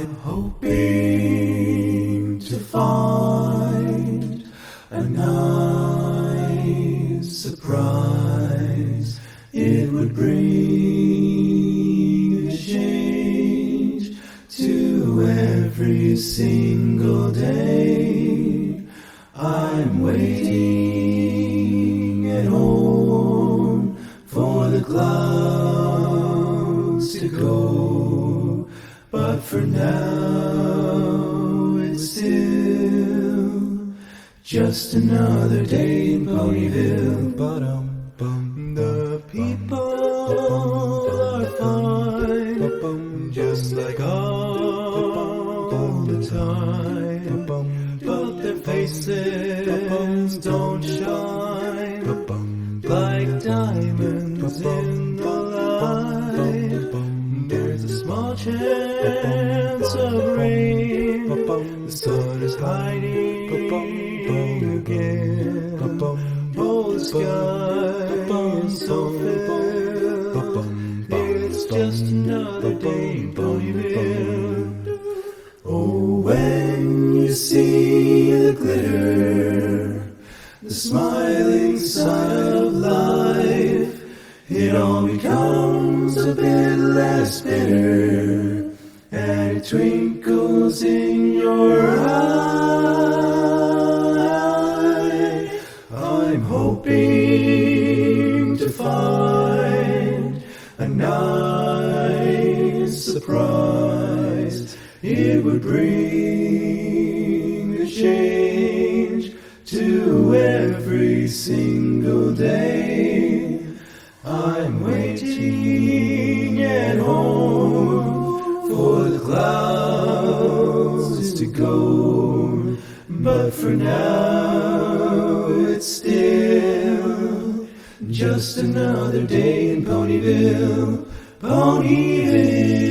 hoping to find a nice surprise. It would bring a change to every single day. I'm waiting at home for the clouds to go, but for now it's still just another day in Ponyville. The people are fine, just like all the time, but their faces don't shine like diamonds in the light. There's a small chance of rain, the sun is hiding again. Oh, the sky is so fair, it's just another day in Ponyville. Oh, when you see the glitter, the smiling side of life, it all becomes a bit less bitter, and it twinkles in your eye. I'm hoping to find a nice surprise. It would bring a change to every single day. I'm waiting at home for the clouds to go, but for now it's still just another day in Ponyville, Ponyville.